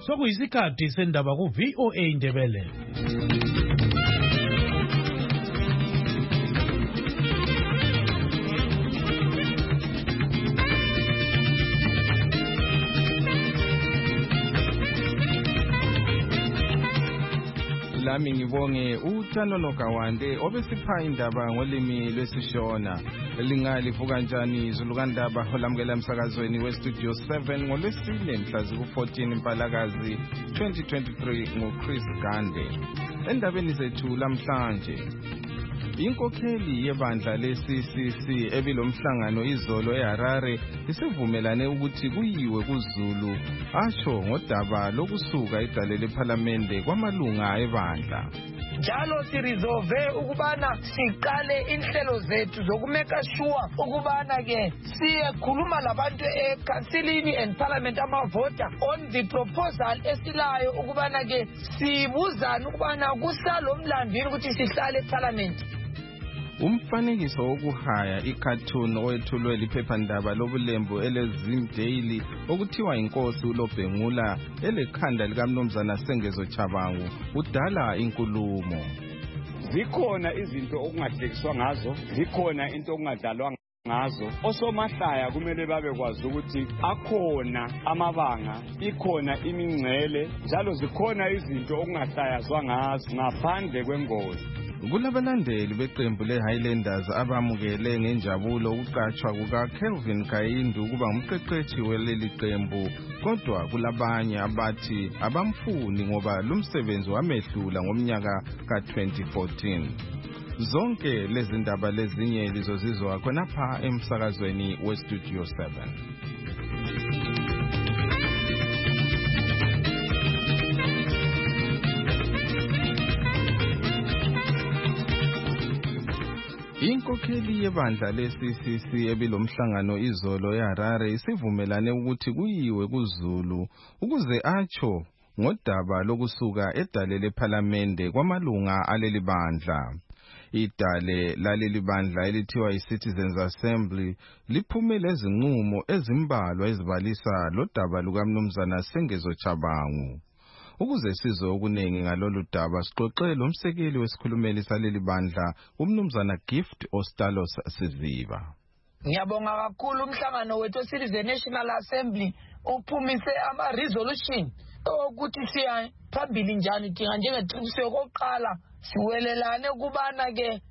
sokuyisikhathi sendaba ku VOA Indebele. Lami ngibonge uThanono Gawande obesipha indaba ngolimi lwesiShona. Lingali kanjani izulu kandaba olamukela emsakazweni weStudio 7 ngolwesine mhla ziku-14 Mpalakazi 2023 nguChris Gande. Endabeni zethu lamhlanje, inkokheli yebandla le-CCC ebilomhlangano izolo eHarare isivumelane ukuthi kuyiwe kuZulu asho ngodaba lokusuka igcale lephalamende kwamalunga ebandla. Njalo sirizove ukubana siqale inhlelo zethu zokumeka sure ukubana ke siyekhuluma labantu eCouncilini and Parliament amavota on the proposal esilayo ukubana ke sibuzana ukubana kusalomlandini ukuthi sihlale eParliament. Umfanekiso wokuhaya icartoon owethulwe liphephandaba lobulembu eleZim Daily okuthiwa inkosi uLobhengula elekhanda likaMnumzana Sengezo Chabangu udala inkulumo. Zikhona izinto okungahlekiswa ngazo, zikhona into okungadalwa ngazo. Osomahlaya kumele babekwazi ukuthi akhona amabanga, ikhona imingcele, njalo zikhona izinto okungahlayazwa ngazo ngaphandle kwengozi. Kulabalandeli beqembu leHighlanders abamukele ngenjabulo ukuqatshwa kukaKelvin Kayindu ukuba ngumqeqeshi weleli qembu, kodwa kulabanye abathi abamfuni ngoba lumsebenzi wamehlula ngomnyaka ka-2014. Zonke lezi ndaba lezinye lizozizwa khonapha emsakazweni weStudio 7. Inkokheli yebandla le-CCC ebilomhlangano izolo eHarare isivumelane ukuthi kuyiwe kuZulu ukuze atsho ngodaba lokusuka edale lephalamende kwamalunga aleli bandla. Idale laleli bandla elithiwa iCitizens Assembly liphumele izinqumo ezimbalwa ezibalisa lodaba lukaMnumzana Sengezo Chabangu. Ukuze sizwe okuningi ngalolu daba sixoxele umsekeli wesikhulumeli saleli bandla uMnumzana Gift Ostalos Siziba. Ngiyabonga kakhulu umhlangano wethu Citizen National Assembly uphumise ama-resolution ukuthi siya phambili njani dinga njengeqiniso yokuqala siwelelane kubana ke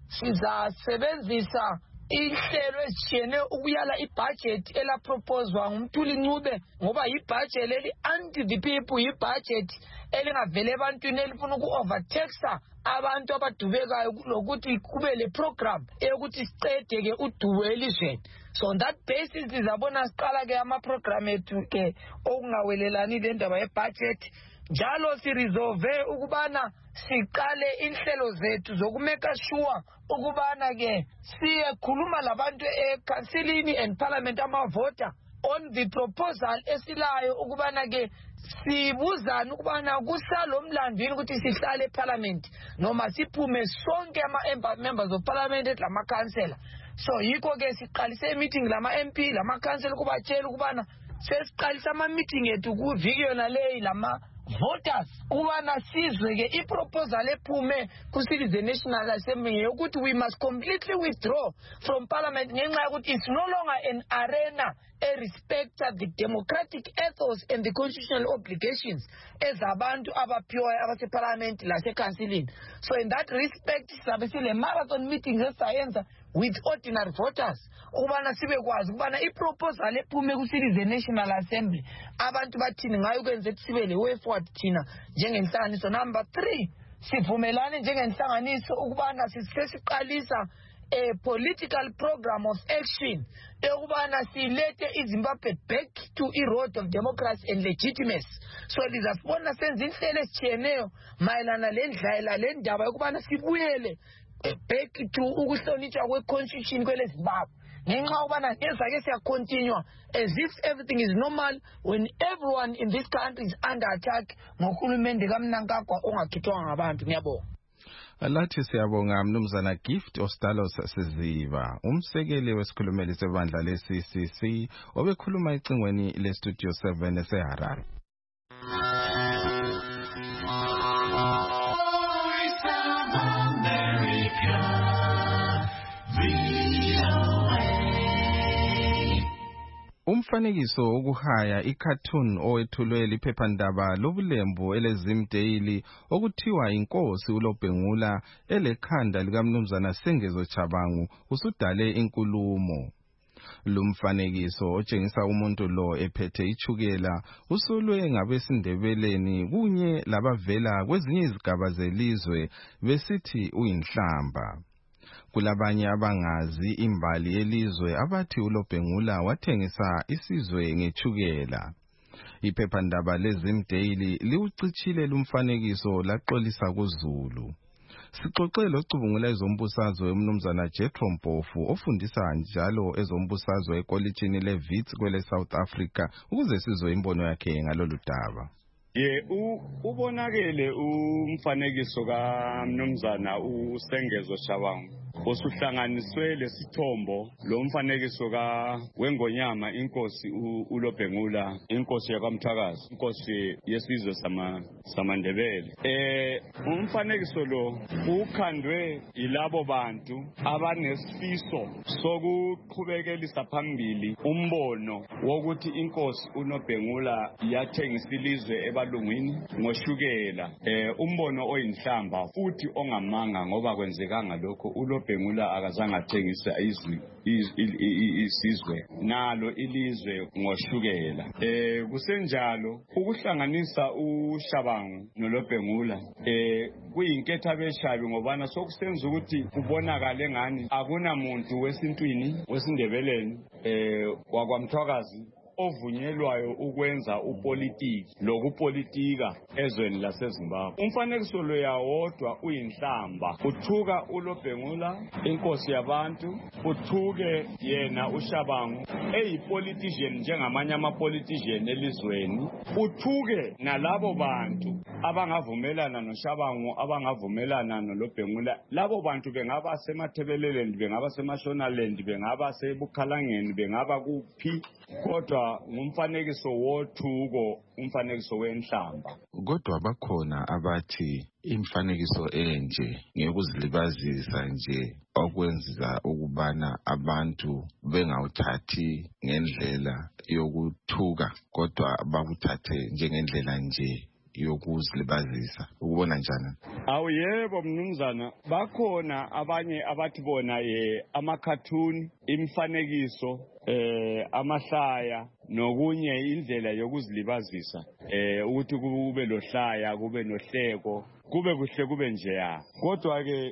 sizasebenzisa ihlelo ezitshiyeneyo ukuyala ibudget elaproposwa ngumthuli Ncube ngoba yibudget leli anti the people, yibudget elingavele ebantwini elifuna uku-overtaxa abantu abadubekayo lokuthi kube le program eyokuthi sicede ke udubo elizweni. So on that basis sizabona siqala ke ama-program ethu ke okungawelelani le ndaba yebudget. Njalo sirizove ukubana siqale inhlelo zethu zokumeka sure ukubana ke siyekhuluma labantu eCouncilini and Parliament amavota on the proposal esilayo ukubana ke sibuzana ukubana kusalomlandini ukuthi sihlale eParliament noma siphume sonke ama-members of Parliament lama-councillor. So yikho ke siqalise meeting lama-MP lama-councillor kubatshela ukubana sesiqalisa ama-meeting ethu kuviki yona leyi voters ukubana sizwe ke iproposal ephume ku-Citizen National Assembly yokuthi we must completely withdraw from Parliament ngenxa yokuthi it's no longer an arena respecta the democratic ethos and the constitutional obligations ezabantu abaphiwayo abaseParliament laseCouncilini. So in that respect sizabe sile marathon meetings esizayenza with ordinary voters ukubana sibekwazi ukubana iproposal ephume ku-Citizen National Assembly abantu bathini ngayo kwenze ukuthi sibe le-way forward thina njengenhlanganiso. Number 3, sivumelane njengenhlanganiso ukubana sesiqalisa a political program of action ekubana silete iZimbabwe back to a road of democracy and legitimacy. So lizasibona senza inhlelo ezitshiyeneyo mayelana le ndaba yokubana sibuyele back to ukuhlonitshwa kwe-constitution kweleZimbabwe ngenxa ukubana ngezake siyacontinue as if everything is normal when everyone in this country is under attack ngohulumende kaMnangagwa ongakhethwanga ngabantu. Ngiyabonga. Alathi siyabonga Mnumzana Gift Ostalos Siziba, umsekeli wesikhulumeli sebandla le-CCC obekhuluma ecingweni le-Studio 7 eseHarare. Umfanekiso wokuhaya icartoon owethulwe liphephandaba lobulembu eleZim Daily okuthiwa inkosi uLobhengula elekhanda likaMnumzana Sengezo Chabangu usudale inkulumo. Lumfanekiso otshengisa umuntu lo ephethe ichukela usolwe ngabesindebeleni kunye labavela kwezinye izigaba zelizwe besithi uyinhlamba. Kulabanye abangazi imbali yelizwe abathi uLobhengula wathengisa isizwe ngechukela. Iphephandaba leZim Daily liwucitshile lumfanekiso laxolisa kuZulu. Sixoxe locubungula ezombusazwe uMnumzana Jethro Mpofu ofundisa njalo ezombusazwe ekolitshini leWits kwele South Africa ukuze sizwe imbono yakhe ngalolu daba. Ubonakele umfanekiso kaMnumzana uSengezo Chabangu osuhlanganiswe lesithombo lo mfanekiso wengonyama inkosi uLobhengula, inkosi yakwaMthwakazi, inkosi yesizwe samaNdebele. Umfanekiso lo ukhandwe yilabo bantu abanesifiso sokuqhubekelisa phambili umbono wokuthi inkosi uNobhengula yathengisa ilizwe ebalungwini ngoshukela, umbono oyinhlamba futhi ongamanga ngoba kwenzekanga lokho. uLobhengula akazange athengisa isizwe nalo ilizwe ngoshukela. Kusenjalo ukuhlanganisa uShabangu noLobhengula kuyinketha beshabi ngobana sokusenza ukuthi kubonakale ngani akunamuntu wesintwini wesindebeleni wakwaMthwakazi ovunyelwayo ukwenza upolitiki lokupolitika ezweni laseZimbabwe. Umfanekiso lo yawodwa uyinhlamba, uthuka uLobhengula inkosi yabantu, uthuke yena uShabangu eyipolitician njengamanye amapolitician elizweni, uthuke nalabo bantu abangavumelana noShabangu, abangavumelana noLobhengula. Labo bantu bengaba semathebeleleni, bengaba seMashonaland, bengaba sebukhalangeni, bengaba kuphi, kodwa ngumfanekiso wothuko, umfanekiso wenhlamba. Kodwa bakhona abathi imfanekiso enje ngekuzilibazisa nje okwenza ukubana abantu bengawuthathi ngendlela yokuthuka kodwa bakuthathe njengendlela nje yokuzilibazisa. Ukubona njani? Yebo Mnumzana, bakhona abanye abathi bona ama-cartoon, imfanekiso, amahlaya nokunye indlela yokuzilibazisa, ukuthi kube lohlaya, kube nohleko, kube kuhle, kube njeya. Kodwa ke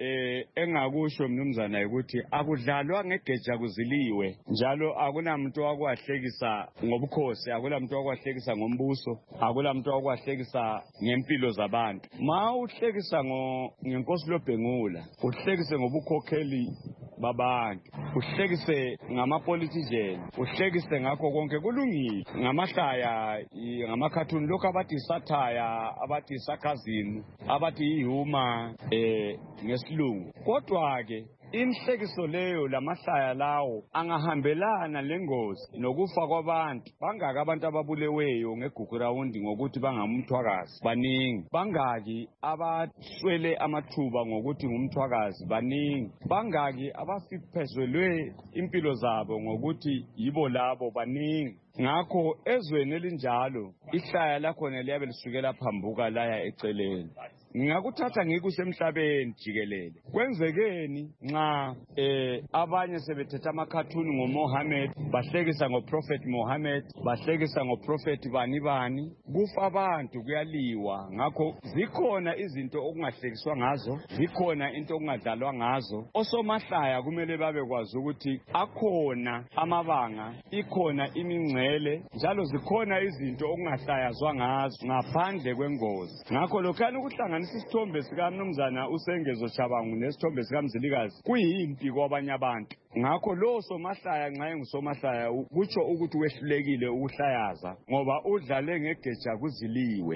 engakusho Mnumzana ukuthi akudlalwa ngegeja kuziliwe, njalo akunamuntu wakwahlekisa ngobukhosi, akunamuntu wakwahlekisa ngombuso, akunamuntu wakwahlekisa ngempilo zabantu. Ma uhlekisa ngenkosi Lobhengula, uhlekise ngobukhokheli babantu, uhlekise ngamapolitician, uhlekise ngakho konke kulungile. Ngamahlaya, ngama-cartoon, lokho abathi satire, abathi sarcasm, abathi humor ngesilungu. Kodwa ke inhlekiso leyo lamahlaya lawo angahambelana lengozi nokufa kwabantu. Bangaki abantu ababuleweyo ngegugu rawundi ngokuthi bangamthwakazi? Baningi. Bangaki abaswele amathuba ngokuthi ngumthwakazi? Baningi. Bangaki abasiphezelwe impilo zabo ngokuthi yibo labo? Baningi. Ngakho ezweni elinjalo ihlaya lakhona liyabe lisukela phambuka laya eceleni. Ngakuthatha ngikusemhlabeni jikelele. Kwenzekeni nxa abanye sebethetha ama-cartoon ngoMohammed, bahlekisa ngoProphet Mohammed, bahlekisa ngoProphet bani, kufa abantu, kuyaliwa. Ngakho zikhona izinto okungahlekiswa ngazo, zikhona into okungadlalwa ngazo. Osomahlaya kumele babekwazi ukuthi akhona amabanga, ikhona imingcele, njalo zikhona izinto okungahlayazwa ngazo ngaphandle kwengozi. Ngakho lokhani ukuhlangana isithombe sikaMnumzana uSengezo Chabangu nesithombe sikaMzilikazi kuyimpi kwabanye abantu. Ngakho lo somahlaya nxa engusomahlaya kutsho ukuthi wehlulekile ukuhlayaza ngoba udlale ngegeja kuziliwe.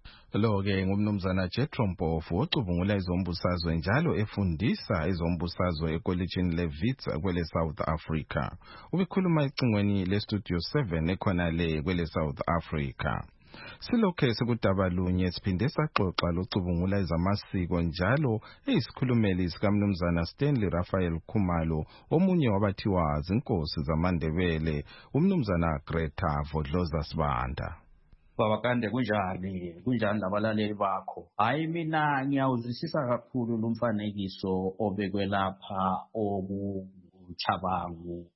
Lo-ke ngumnumzana Jethro Mpofu ocubungula izombusazwe njalo efundisa izombusazwe ekolitshini leWits kwele South Africa. Ubekhuluma ecingweni leStudio 7 ekhona le kwele South Africa. Silokhe sekudaba lunye siphinde saxoxa locubungula ezamasiko njalo eyisikhulumeli sikaMnumzana Stanley Raphael Khumalo, omunye wabathiwa zinkosi zamaNdebele, uMnumzana Greta Vodloza Sibanda. Baba Kande, kunjani labalaleli bakho? Hayi, mina ngiyawuzwisisa kakhulu lumfanekiso obekwe lapha obuchabangu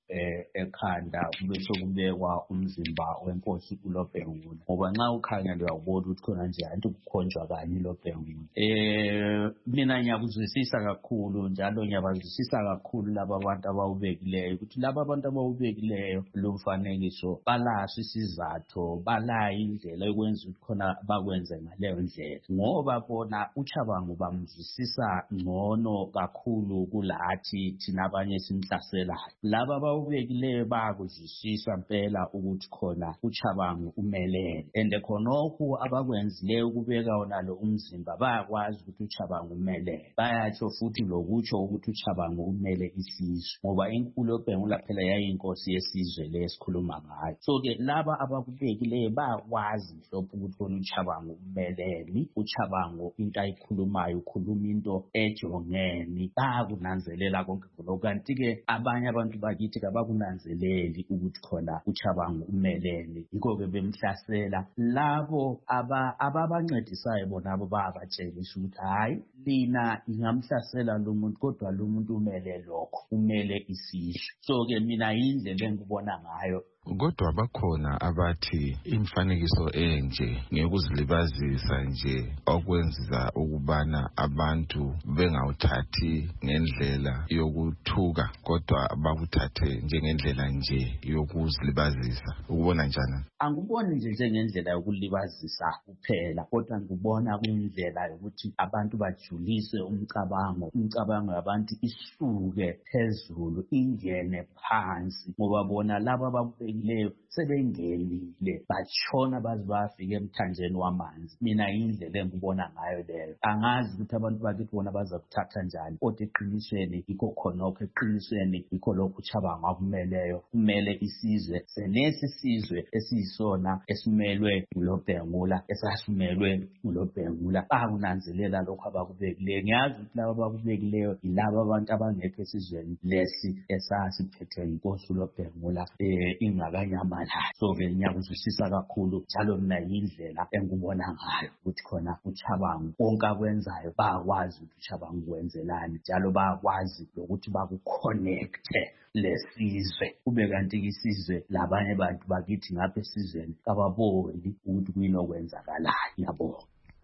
ekhanda bese kubekwa umzimba wenkosi uLobhengula, ngoba nxa ukhangela uyabona ukuthi khona nje anti kukhonjwa kanye uLobhengula. Mina ngiyakuzwisisa kakhulu njalo ngiyabazwisisa kakhulu laba abantu abawubekileyo ukuthi laba abantu abawubekileyo lumfanekiso balaso isizathu, balayo indlela yokwenza ukuthi khona bakwenze ngaleyo ndlela, ngoba bona uChabangu bamzwisisa ngcono kakhulu kulathi thina abanye simhlaselayo. Laba ubekileyo bakuzwisisa impela ukuthi khona uChabangu umelele, and khonokho abakwenzileyo ukubeka wona lo umzimba bayakwazi ukuthi uChabangu umelele, bayatsho futhi lokutsho ukuthi uChabangu umele isizwe, ngoba uLobhengula phela yayinkosi yesizwe lesikhuluma ngayo. So ke laba abakubekileyo bayakwazi mhlophe ukuthi khona uChabangu umelele, uChabangu into ayikhulumayo ukhuluma into ejongeni, bayakunanzelela konke lokho. Kanti ke abanye abantu bakithi abakunanzeleli ukuthi khona uChabangu umelele, yikho ke bemhlasela. Labo ababancedisayo bona abo bayabatshelisa ukuthi hayi, lina ingamhlasela lo muntu kodwa lo muntu umele lokho, umele isizwe. So ke mina indlela engibona ngayo. Kodwa bakhona abathi imfanekiso enje ngekuzilibazisa nje okwenza ukubana abantu bengawuthathi ngendlela yokuthuka kodwa bakuthathe njengendlela nje yokuzilibazisa. Ukubona njani? Angiboni nje njengendlela yokulibazisa kuphela, kodwa ngibona kuyindlela yokuthi abantu bajulise umcabango yabantu isuke phezulu ingene phansi, ngoba bona laba abakubekileyo sebengenile batshona baze bafika emthanjeni wamanzi. Mina indlela engibona ngayo leyo. Angazi ukuthi abantu bakithi bona baza kuthatha njani, kodwa eqinisweni yikho khonokho, eqinisweni yikho lokhu uChabangu akumeleyo, kumele isizwe senesi sizwe esiyisona esimelwe uLobhengula, esasimelwe uLobhengula. Bakunanzelela lokho abakubekileyo. Ngiyazi ukuthi laba abakubekileyo yilaba abantu abangekho esizweni lesi esasiphethe inkosi uLobhengula ingakanyamala. So ke ngiyakuzwisisa kakhulu njalo mina yindlela engibona ngayo ukuthi khona uChabangu konke akwenzayo bayakwazi ukuthi uChabangu kwenzelani, njalo bayakwazi ukuthi bakuconnecte lesizwe, kube kanti isizwe labanye abantu bakithi ngapha esizweni kababoni ukuthi kuyinokwenzakalayo. Ngiyabonga.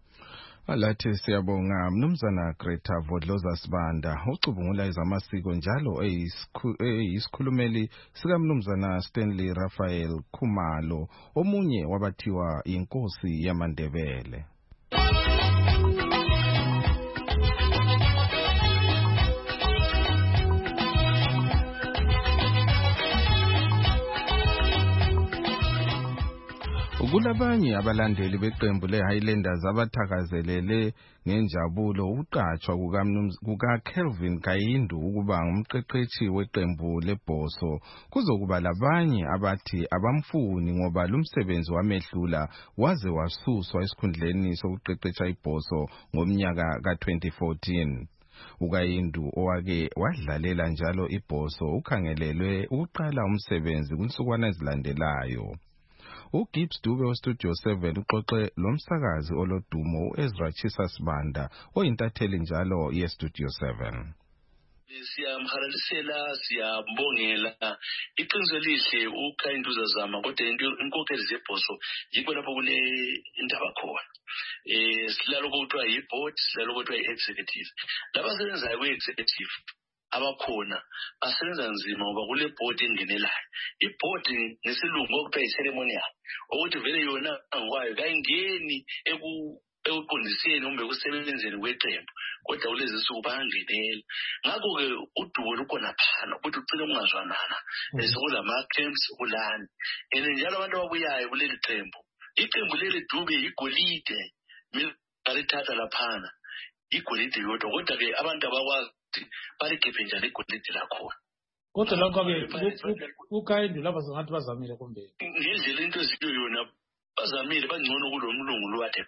Alathi siyabonga Mnumzana Greta Vodloza Sibanda, ucubungula ezamasiko njalo eyisikhulumeli sika Mnumzana Stanley Raphael Khumalo, omunye wabathiwa inkosi yamaNdebele. Kulabanye abalandeli beqembu leHighlanders abathakazelele ngenjabulo ukuqatshwa kukaKelvin Kayindu ukuba ngumqeqeshi weqembu leBhoso. Kuzokuba labanye abathi abamfuni ngoba lumsebenzi wamehlula waze wasuswa esikhundleni sokuqeqesha iBhoso ngomnyaka ka2014. uKayindu owake wadlalela njalo iBhoso ukhangelelwe ukuqala umsebenzi kunsukwana ezilandelayo. uGibbs Dube weStudio 7 uxoxe lomsakazi olodumo uEzra Chisa Sibanda oyintatheli njalo yeStudio 7. Siyamharalisela, siyambongela. Iqiniso elihle uKayindu uzazama kodwa inkokheli zeBhoso yikho lapho kule indaba khona. Silalo kuthiwa yiboard, silalo kuthiwa yi-executive. Labasebenzayo kwi-executive abakhona basebenza nzima ngoba kule board engenelayo. Iboard ngesilungu okuthiwa yi-ceremonial, ukuthi vele yona ngwayo kayingeni ekuqondiseni kumbe kusebenzeni kweqembu, kodwa kulezi nsuku bayangenela. Ngakho-ke udubo lukhona phana ukuthi ucine ungazwanana sekulama-camps kulani. And njalo abantu ababuyayo kuleli qembu, iqembu leli Dube igolide ngalithatha laphana, igolide yodwa, kodwa-ke abantu abakwazi balikhiphe njani igolide lakhona. Kodwa lokho-ke uKayindu lapha sengathi bazamile kumbe ngendlela into eziyo yona abazamile bangcono kulo mlungu lo ade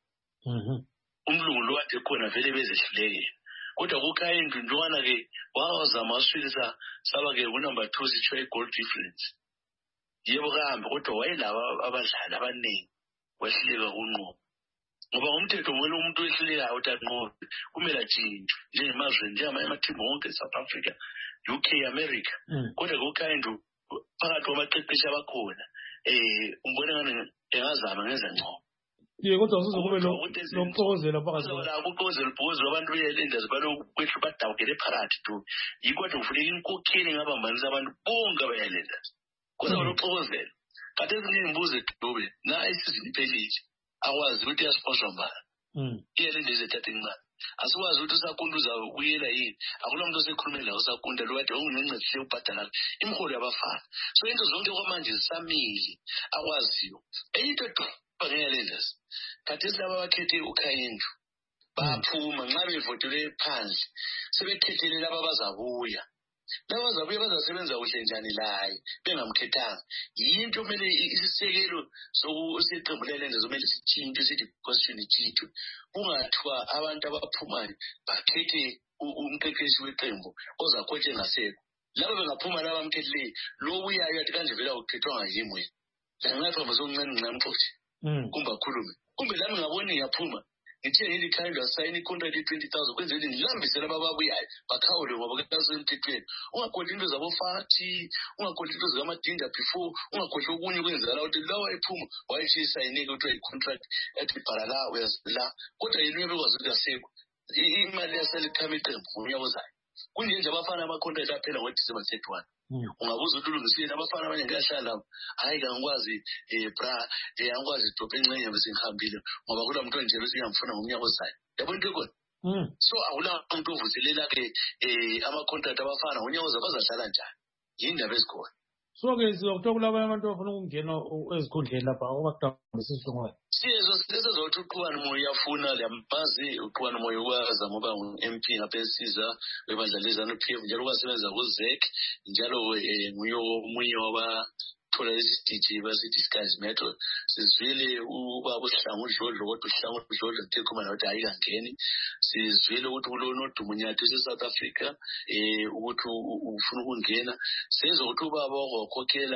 khona umlungu lo ade khona vele bezehluleke kodwa kuKayindu njwana ke wazama uswilisa saba ke unumber 2 sithiwa goal difference yebo kahambe kodwa wayelaba abadlali abaningi wehluleka kunqobo ngoba umthetho wena umuntu wehluleka utanqobo kumele ajinjwe njengemazweni njengamathimba wonke South Africa UK America kodwa kuKayindu phakathi kwabaqeqeshi abakhona umbone ngani engazama ngenza ngcono kodwa usizokube lokuxokozela phakathi ukuxokozela abantu beyelendazi balokwehla badawukele phakathi tu yikodwa kufuneka inkokheli ngabambanisa abantu bonke abayelendazi kodwa lokuxokozela kade ezinye imbuzo edube na isizini iphelile akwazi ukuthi yasponsor mbala iyelendazi ethatha incane asikwazi ukuthi uSakunda uzawuyela yini akulomuntu osekhulumela uSakunda lo kade ongengcetse ubhadala imiholo yabafana so into zonke kwamanje zisamile akwaziyo into bangelendazi kade silaba bakhethe uKayindu baphuma nxa bevotele phansi sebekhethele laba abazabuya laba abazabuya bazasebenza kuhle njani laye bengamkhethanga yinto kumele isisekelo sokuseqembu lelendazi kumele sitshintshwe sithi constitution itshintshwe kungathiwa abantu abaphumayo bakhethe umqeqeshi weqembu ozakhothe ngasekho laba bengaphuma laba amkhethileyo lo uyayo athi kanje vele awukhethwanga yimi wena la ngathamba sokuncane ngamxothi kumba khulume kumbe lami ngabona ngiyaphuma ngithe ngili Kayindu asayini icontract 20,000 kwenzeni ngilambisela ababuyayo bakhawule ngoba kasemthethweni ungakhohlwa into zabo fathi ungakhohlwa into zikaMadinda before ungakhohlwa okunye kwenzala ukuthi lawa ephuma wayishisa inike ukuthi icontract ethi parala uyazila kodwa yini bekwazi ukuthi asekho imali yaselikhama iqembu ngonyaka ozayo kunje nje abafana ama-contract aphela ngoDisemba 31 ungabuza ukuthi ulungisile abafana abanye ngiyahlala hayi kangikwazi angikwazi idophe encenye bese ngihambile ngoba kula muntu nje bese ngiyamfuna ngomnyaka ozayo yabona into ekona so awula umuntu ovuselela ke ama-contract abafana ngonyaka ozayo bazahlala njani yindaba ezikhona so-ke sizokuthola kulabanye abantu abafuna ukungena ezikhundleni lapha okakudambisa isihlungwane siyezothi uQhubani Moyo uyafuna liyamazi uQhubani Moyo ukwazi ngoba ngu-MP ngapha eSiza webandla leZANU-PF njalo ukwasebenza kuZEC njalo nguye omunye wabathola lesi siteji basithi Skies Metro sizwile ubaba uSihlangu uDlodlo kodwa uSihlangu uDlodlo ngithekhuma nawe ukuthi ayikangeni sizwile ukuthi kulona oDumunyathi ese-South Africa ukuthi ufuna ukungena senza ukuthi ubaba wakhokhela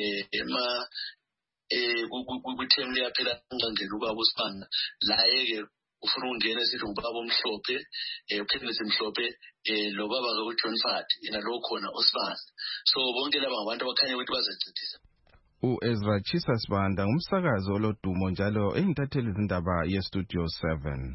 kuthemu liyaphela ngangena ubaba uSibanda laye-ke ufuna ukungena sithi ngubaba omhlophe uKenneth Mhlophe lo baba-ke uJohn Fadi yena lo khona uSibanda so bonke laba ngabantu abakhanya ukuthi bazancedisa u-Ezra Chisa Sibanda ngumsakazi olodumo njalo eyintatheli izindaba ye-Studio 7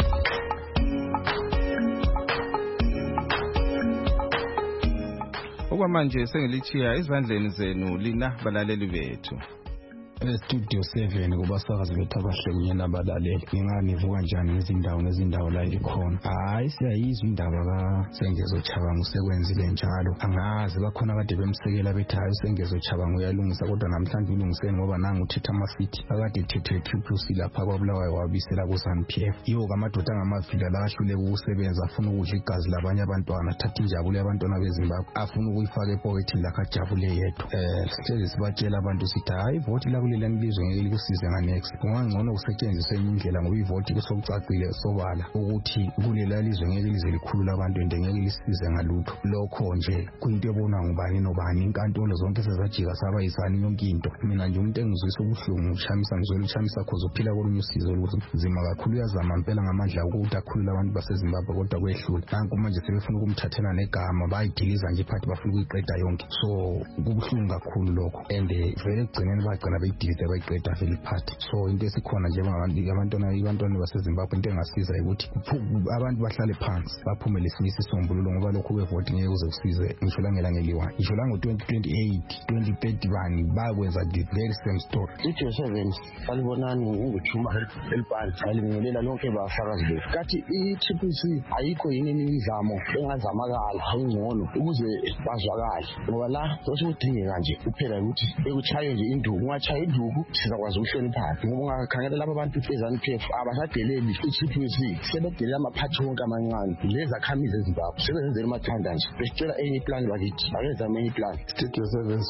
okwamanje sengilichiya ezandleni zenu lina balaleli bethu Studio 7 kubasakazi bethu abahle kunye nabalaleli nginganivuka njani ngezindawo la ikhona hayi siyayizwa indaba kaSengezoChabanga usekwenzile njalo angazi bakhona kade bemsekela bethi hayi uSengezoChabanga uyalungisa kodwa namhlanje ulungiseni ngoba nangu uthetha amafiti akade ethethe triple C lapha kwaBulawayo wabisela kuZANU-PF yiwo kamadoda angamavila la ahluleka ukusebenza afuna ukudla igazi labanye abantwana athatha injabulo yabantwana beZimbabwe afuna ukuyifaka epokethini lakhe ajabule yedwa sihlezi sibatshela abantu sithi hayi voti la kulelani ilizwe ngeke likusize nganext kungangcono kusetshenziswe enye indlela ngoba ivoti kusokucacile sobala ukuthi kulela lizwe ngeke lize likhulula abantu ende ngeke lisize ngalutho lokho nje kuyinto ebonwa ngubani nobani inkantolo zonke sezajika saba yisani yonke into mina nje umuntu engizwisa ubuhlungu ngizoluchamisa cause uphila kolunye usizo olunzima kakhulu uyazama mpela ngamandla ukuthi akhulule abantu baseZimbabwe kodwa kwehlula nanku manje sebefuna ukumthathela negama bayidiliza nje phathi bafuna ukuyiqeda yonke so kubuhlungu kakhulu lokho and vele egcineni bagcina beyidilize bayiqeda vele iphathi so into esikhona nje abantwana baseZimbabwe into engasiza ukuthi abantu bahlale phansi baphume lesinye isisombululo ngoba lokho kwevoti ngeke uze usize ngisho langelanga eliwayo ngisho lango-2028 2031 bakwenza the very same story Studio 7 salibonani nguJuma eliphansi salibingelela lonke bafakazi bethu kathi i-Triple C ayikho yini imizamo engazamakala engcono ukuze bazwakale ngoba la sosikudingeka nje kuphela ukuthi ekuchaye nje induku ungachaye induku sizakwazi ukuhloniphana ngoba ungakhangela laba bantu eZANU-PF abasadeleli i-TPC sebedelela amaphathi wonke amancane lezakhamizi eZimbabwe sebenzenzela umathanda nje besicela enye plan bakithi akezama enye plan. Studio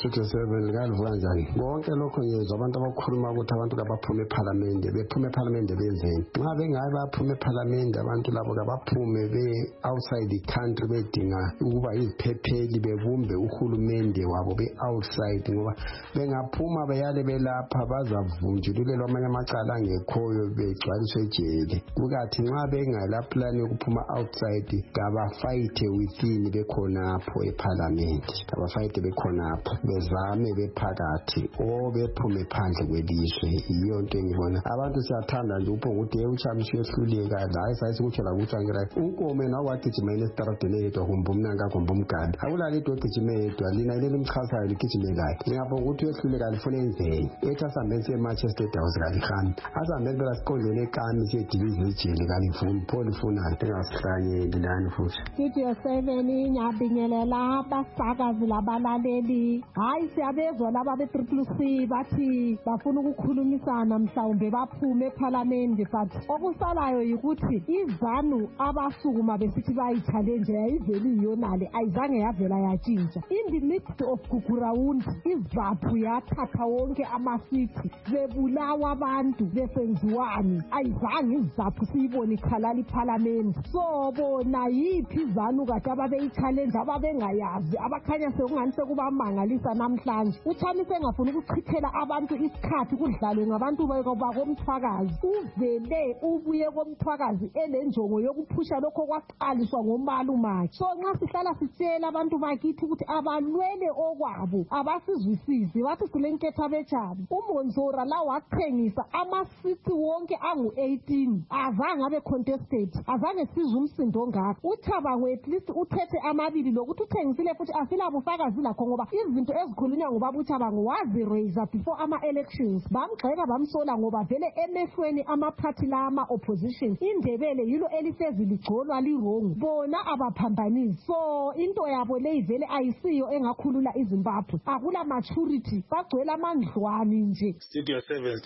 7 likalivuka njani konke lokho ngezwa abantu abakhuluma ukuthi abantu kabaphume ephalamende bephume ephalamende benzeni nxa bengayi baphume ephalamende abantu labo kabaphume be-outside the country bedinga ukuba iziphepheli bebumbe uhulumende wabo be-outside ngoba bengaphuma beyale belapha bazavunjululelwa amanye amacala angekhoyo begcwaliswe ejele kukathi nxa bengala plan yokuphuma outside kabafayithe within bekhonapho ephalamende kabafayithe bekhonapho bezame bephakathi o bephume phandle kwelizwe yiyo nto engibona abantu siyathanda nje uphonguthi uChamisa uyehluleka la sayisikuthela kuthangela unkome nawagijima esitaradeni yedwa kumbe umnanga kumbe umgadi akulali into ogijime yedwa lina leli imchazayo ligijime kahle ngiyabonga ukuthi uyehluleka lifuna enzeni ethi asihambeni siye Manchester House kalihambi asihambeni phela siqondene ekami siyedilize ejele kalifuni pho lifunani engasihlanyeli lani futhi. Studio 7 ngiyabingelela abasakazi labalaleli hayi siyabezwa laba be-CCC bathi bafuna ukukhulumisana mhlawumbe baphume ephalamende but okusalayo yikuthi iZANU abasukuma besithi bayi-challenge yayiveli iyonale ayizange yavela yatshintsha in the midst of gugurawundi iZAPHU yathatha wonke amasithi bebulawa abantu besenziwani ayizange iZAPHU siyibone ikhalala iphalamende so bona yiphi iZANU kade ababeyi-challenge ababengayazi abakhanya sekungani sekubamangalisa namhlanje uChamisa engafuni ukuchithela abantu isikhathi kudlalwe ngabantu bakomthwakazi uvele ubuye komthwakazi elenjongo yokuphusha lokho kwaqaliswa ngomalumakhe so nxa sihlala sitshela abantu bakithi ukuthi abalwele okwabo abasizwisisi bathi silenketha betshaba uMonzora la wathengisa amasithi wonke angu-18 azange abe contested azange sizwe umsindo ngakho uThabango at least uthethe amabili lokuthi uthengisile futhi asilabufakazi lakho ngoba izinto ezikhulunywa ngobaba uThabango waziraise before ama-elections bamgxeka bamsola ngoba vele emehlweni amaphathi la ama-opposition indebele yilo elihlezi ligcolwa li-wrong bona abaphambanisi so into yabo leyi vele ayisiyo engakhulula iZimbabwe akula maturity bagcwele amandlwane nje. Studio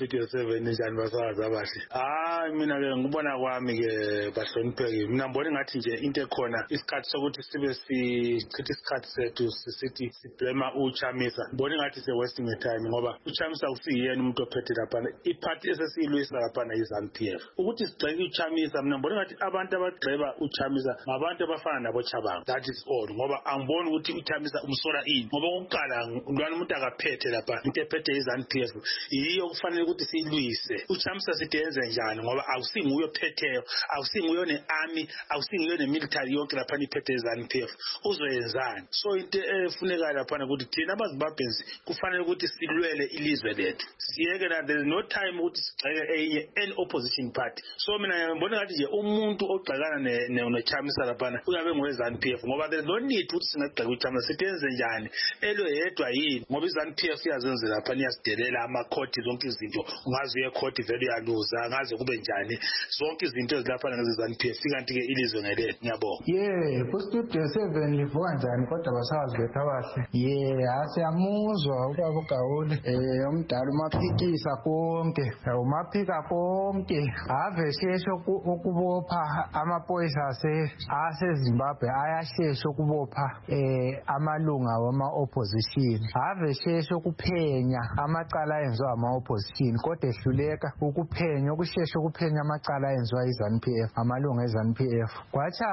7 njani basakazi abahle mina-ke ngibona kwami-ke bahlonipheke mina ngibona ngathi nje into ekhona isikhathi sokuthi sibe sichitha isikhathi sethu sisithi siblema uChamisa ngibona ngathi se-wasting time ngoba uChamisa usiyena umuntu ophethe laphana iphathi esesiyilwisa laphana iZANU-PF ukuthi sigxeke uChamisa mina ngibona ngathi abantu abagxeba uChamisa ngabantu abafana naboChabango that is all ngoba angiboni ukuthi uChamisa umsola ini ngoba okokuqala lwana umuntu akaphethe lapha into ephethe iZANU-PF yiyo kufanele ukuthi siyilwise uChamisa sithi yenze njani ngoba awusinguyo ophetheyo awusinguyo ne-army awusinguyo ne-military yonke laphana iphethe iZANU-PF uzoyenzani so into efunekayo laphana ukuthi thina abaZimbabweans kufanele ukuthi silwele ilizwe lethu siyeke na there is no time ukuthi sigxeke enye any opposition party so mina ngibona ngathi nje umuntu ogxekana noChamisa laphana uyabe ngoweZANU-PF ngoba there is no need ukuthi singagxeka uChamisa sithi yenze njani elwe yedwa yini ngoba iZANU-PF iyazenze laphana iyasidelela amakhoti zonke izinto ungaze uye ekhoti vele uyaluza ngaze kube njani zonke izinto ezilaphana ngeZANU-PF ikanti-ke ilizwe ngelethu ngiyabonga kuStudio 7 livuka njani kodwa basakazi bethu abahle siyamuzwa ubaba uGawule umdala umaphikisa konke umaphika konke ave sheshe ukubopha amaphoyisa aseZimbabwe ayasheshe ukubopha amalunga wama-opposition ave sheshe ukuphenya amacala ayenziwa ama-opposition kodwa ehluleka ukuphenya ukusheshe ukuphenya amacala ayenziwa iZANU-PF amalunga eZANU-PF kwatsha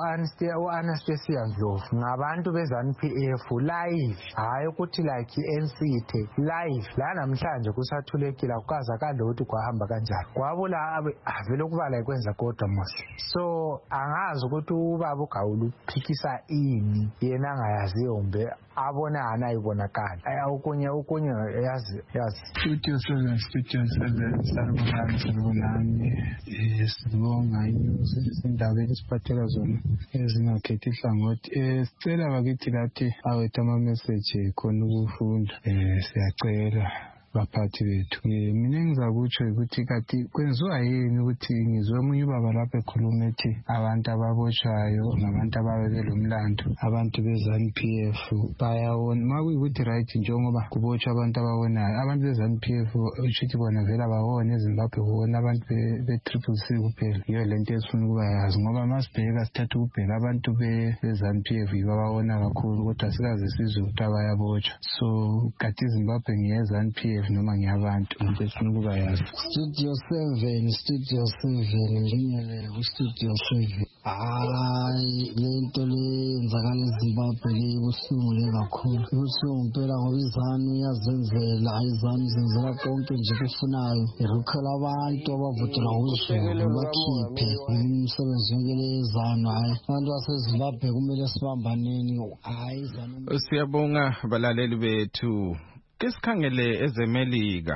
u-Anastasia Ndlovu ngabantu beZANU-PF live hayi ukuthi like i-NCT live la namhlanje kusathulekile akukaza kalutho kwahamba kanjani kwabula avele ukubala ikwenza kodwa mose so angazi ukuthi ubaba uGawule uphikisa ini yena angayaziyo umbe abonana ayibonakala okunye yazi Studio 7 sanibonani sibonga inews indaba esiphathela zona ezingakhethi ihlangothi sicela bakithi lathi awethu ama-message khona ukufunda siyacela baphathi bethu. Mina engizakutsho ukuthi kati kwenziwa yini ukuthi ngizwe omunye ubaba lapho ekhuluma ethi abantu ababoshwayo ngabantu ababe belomlando, abantu be-ZANU-PF bayawona makuyikuthi right njengoba kuboshwa abantu ababonayo, abantu be-ZANU-PF ushuthi bona vele abawona eZimbabwe kubona abantu be-CCC kuphela. Yiyo lento esifuna ukuba yazi ngoba masibheka sithatha ukubheka abantu be-ZANU-PF yibo abawona kakhulu kodwa sikaze sizwe ukuthi abayaboshwa. So kati iZimbabwe ngiye-ZANU-PF noma ngiyabantu into esifuna ukuba yazi. Studio 7 nginyelele ku-Studio 7. Hayi lento lenzakala eZimbabwe ibuhlungu le kakhulu. Ibuhlungu impela ngoba iZANU iyazenzela, iZANU zenzela konke nje kufunayo. Irukhela abantu abavotela uZulu bakhiphe imisebenzi yonke leyeZANU. Hayi abantu baseZimbabwe kumele sibambaneni. Hayi iZANU. Siyabonga balaleli bethu. Kesikhangele ezemelika.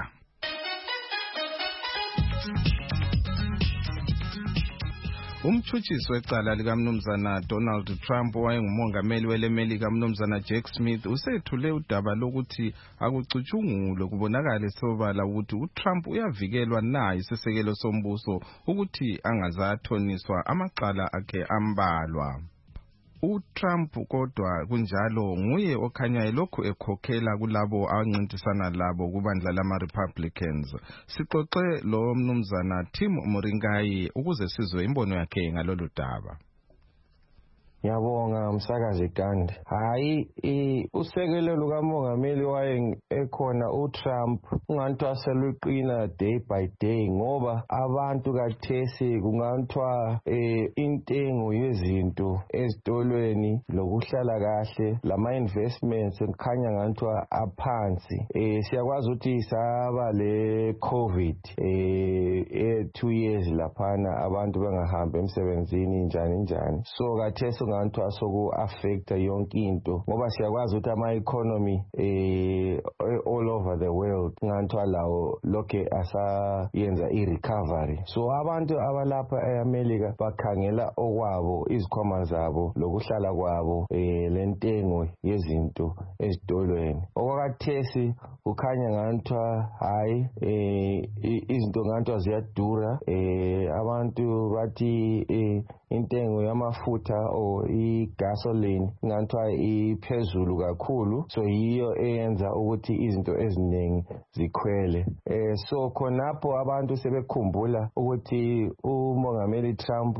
Umtshutshisi wecala likaMnumzana Donald Trump owayengumongameli welemelika Mnumzana Jack Smith usethule udaba lokuthi akucutshungulwe kubonakala sobala ukuthi uTrump uyavikelwa na isisekelo sombuso ukuthi angazathoniswa amacala akhe ambalwa. uTrump kodwa kunjalo nguye okhanya lokhu ekhokhela kulabo abancintisana labo kubandla lama-Republicans. Sixoxe lo mnumzana Tim Moringai ukuze sizwe imbono yakhe ngalolu daba. Ngiyabonga umsakazi Gandhi. Hayi usekelo lukamongameli waye ekhona uTrump unganthwa seluqina day by day ngoba abantu kathesi kunganthwa intengo yezinto ezitolweni lokuhlala kahle lama investments ekhanya nganthwa aphansi. Siyakwazi ukuthi saba le COVID 2 years laphana abantu bengahambi emsebenzini njani. So kathesi nganthwa soku-affecta yonke into ngoba siyakwazi ukuthi ama-economy all over the world nganthwa lawo lokhe asayenza i-recovery. So abantu abalapha e-America bakhangela okwabo izikhwama zabo lokuhlala kwabo lentengo yezinto ezitolweni. Okwakathesi kukhanya nganthwa hayi izinto nganthwa ziyadura. Abantu bathi intengo yamafutha o i-gasoline nganthwa iphezulu kakhulu, so yiyo eyenza ukuthi izinto eziningi zikhwele. So khonapho abantu sebekhumbula ukuthi umongameli Trump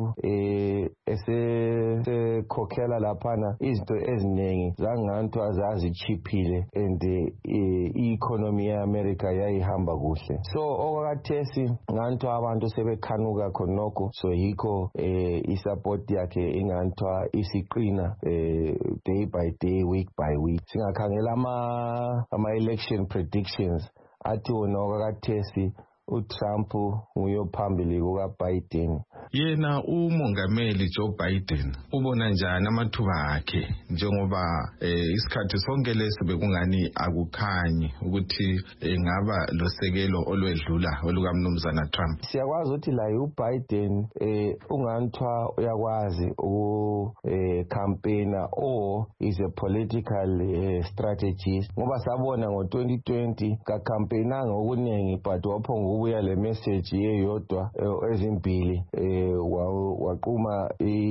esekhokhela laphana izinto eziningi zanganthwa zazichiphile and i-economy ye-America yayihamba kuhle. So okwakathesi nganthwa abantu sebekhanuka khonokho, so yikho support yakhe inganthwa isiqina day by day, week by week. Singakhangela ama-election predictions athi wona okwakathesi uTrump nguyophambili kukaBiden. Yena umongameli Joe Biden ubona njani amathuba akhe njengoba isikhathi sonke lesi bekungani akukhanyi ukuthi ngaba losekelo olwedlula olukaMnumzana Trump? Siyakwazi ukuthi la uBiden unganthwa uyakwazi campaigner or is a political strategist ngoba sabona ngo-2020 ka-campaignanga okuningi but waphonga ubuya le message yeyodwa ezimbili waquma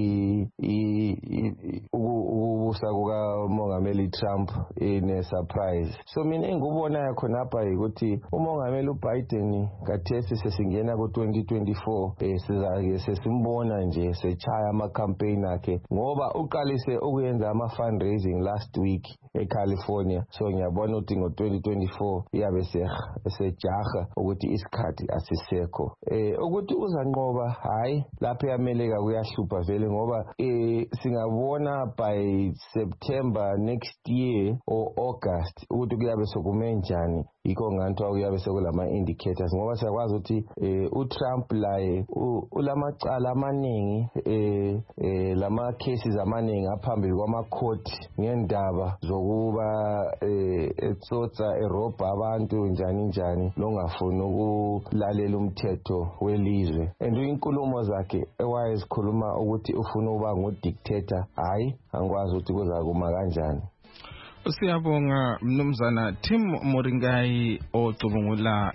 ukubusa kukamongameli Trump surprise. So mina engikubonayo khonapha ukuthi umongameli uBiden kathesi sesingena ku-2024 sizake sesimbona nje sechaya ama-campaign akhe ngoba uqalise ukuyenza ama-fundraising last week eCalifornia. So ngiyabona ukuthi ngo-2024 iyabe sejaha ukuthi isikhathi asisekho. Ukuthi uzanqoba hayi lapha eAmerika kuyahlupha vele ngoba singabona by September next year or August ukuthi kuyabe sokume njani. Yikho nganthwa kuyabe sekulama indicators ngoba siyakwazi ukuthi uTrump laye ulamacala amaningi lama cases amaningi aphambili kwamakhoti ngendaba zokuba etsotsa erobha abantu njani longafuni ukulalela umthetho welizwe. And inkulumo zakhe ewayezikhuluma ukuthi ufuna uba ngudictator, hayi angikwazi ukuthi kuzakuma kanjani. Siyabonga mnumzana Tim Moringai ocubungula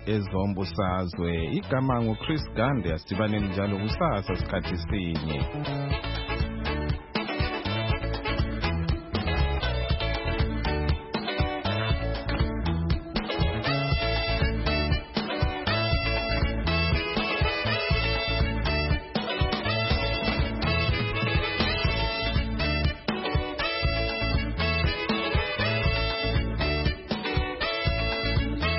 ezombusazwe. Igama nguChris Gande, asibaneni njalo kusasa sikhathi sinye.